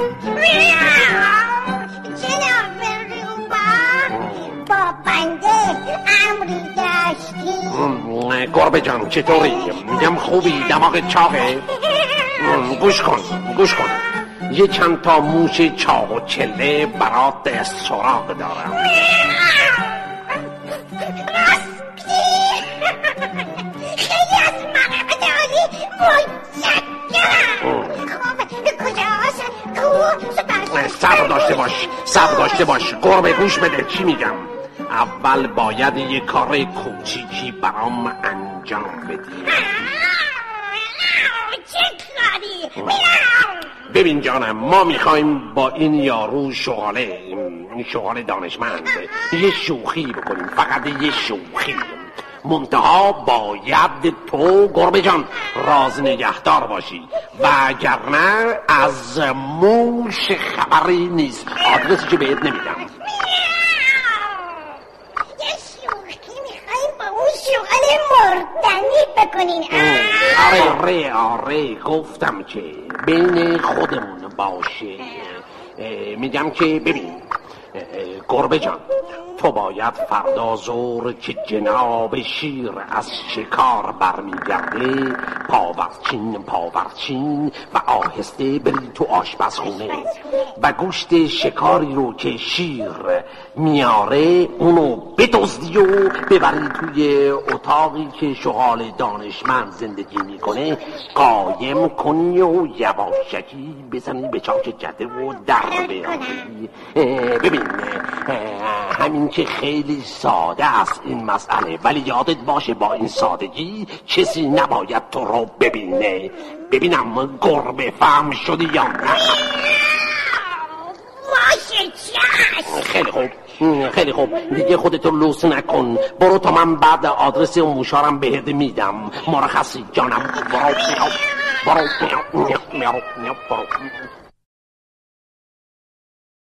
جناب روبا با بنده امری داشتی. گربه جان چطوری؟ میگم خوبی؟ دماغت چاقه؟ گوش کن یه چند تا موش چاق و چله برات سراغ دارم. خیلی از مقعد عالی متشکرم. کجاست؟ صبر داشته باش گربه، گوش بده چی میگم. اول باید یه کار کوچیکی برام انجام بدی. چه کاری؟ ببین جانم، ما میخوایم با این یارو شغاله دانشمند یه شوخی بکنیم، فقط یه شوخی. منتها باید تو گربه جان راز نگهدار باشی، و اگرنه از موش خبری نیست. آدرسی که بهت نمیدم. یه شوخی میخواییم با اون شغال مردنی بکنین. آره گفتم که بین خودمون باشه. میگم که ببین گربه جان، تو باید فردا ظهر که جناب شیر از شکار برمیگرده پاورچین و آهسته بری تو آشپزخونه و گوشت شکاری رو که شیر میاره اونو بدزدی و ببری توی اتاقی که شغال دانشمند زندگی میکنه قایم کنی و یواشکی بزنی به چاک جده و در بیاری. ببین همین که خیلی ساده است این مسئله، ولی یادت باشه با این سادگی کسی نباید تو رو ببینه. ببینم گربه فهم شدی یا نه؟ باشه چشم. خیلی خوب دیگه خودتو لوس نکن. برو تا من بعد آدرس اون موشارم بهت میدم. مرخصی جانم. برو.